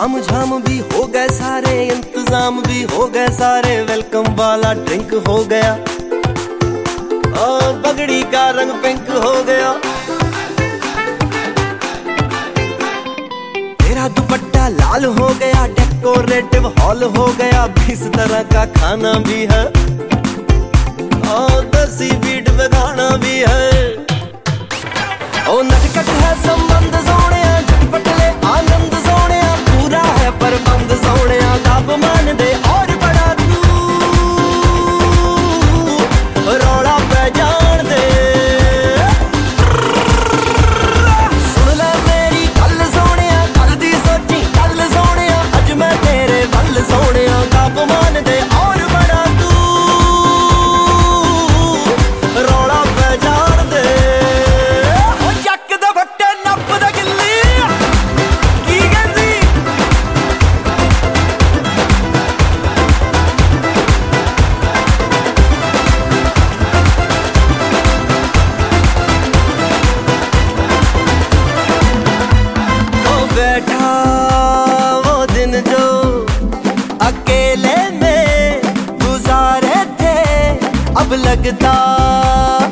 ताम झाम भी हो गए सारे, इंतजाम भी हो गए सारे, वेलकम वाला ड्रिंक हो गया और पगड़ी का रंग पिंक हो गया। तेरा दुपट्टा लाल हो गया, डेकोरेटिव हॉल हो गया, 20 तरह का खाना भी है और 10 बीट पे गाना भी है। ओ नटखट है संबंध सोने, झटपट ले आनंद सोने, पूरा है प्रबंध सोने, आप मान दे और बड़ा तू रौला पे जान दे। सुन ले मेरी गल सोने, कल दी सोची कल सोने, अज मैं तेरे बल सोने, आप मान दे और बड़ा तू रौला पे जान दे। बैठा वो दिन जो अकेले में गुजारे थे, अब लगता